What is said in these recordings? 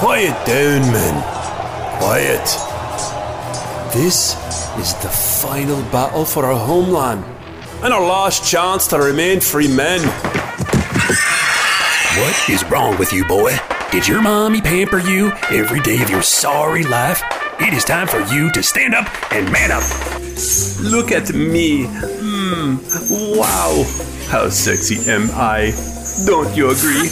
Quiet down, men. Quiet. This is the final battle for our homeland and our last chance to remain free men. What is wrong with you, boy? Did your mommy pamper you every day of your sorry life? It is time for you to stand up and man up. Look at me. Wow. How sexy am I? Don't you agree?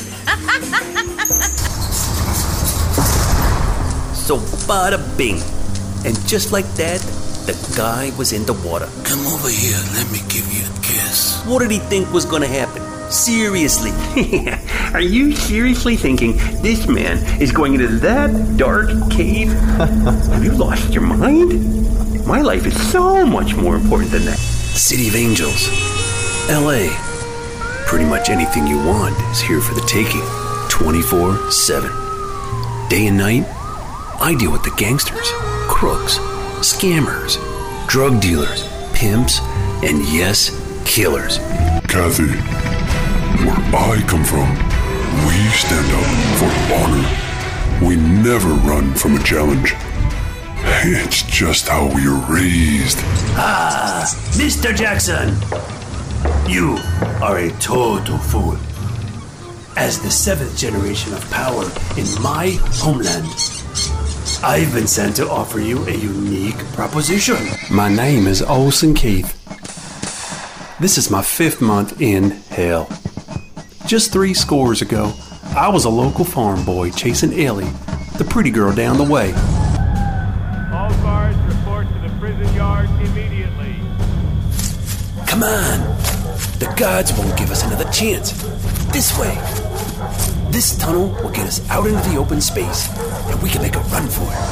So bada bing. And just like that, the guy was in the water. Come over here, let me give you a kiss. What did he think was gonna happen? Seriously. Are you seriously thinking this man is going into that dark cave? Have you lost your mind? My life is so much more important than that. City of Angels. LA. Pretty much anything you want is here for the taking. 24/7. Day and night, I deal with the gangsters, crooks, scammers, drug dealers, pimps, and yes, killers. Kathy, where I come from, we stand up for honor. We never run from a challenge. It's just how we are raised. Ah, Mr. Jackson! You are a total fool. As the 7th generation of power in my homeland, I've been sent to offer you a unique proposition. My name is Olsen Keith. This is my 5th month in hell. Just 3 scores ago, I was a local farm boy chasing Ellie, the pretty girl down the way. All guards report to the prison yard immediately. Come on! The guards won't give us another chance. This way. This tunnel will get us out into the open space, and we can make a run for it.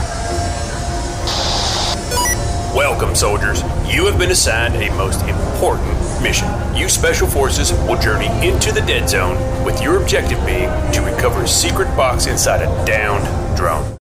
Welcome, soldiers. You have been assigned a most important mission. You Special Forces will journey into the dead zone, with your objective being to recover a secret box inside a downed drone.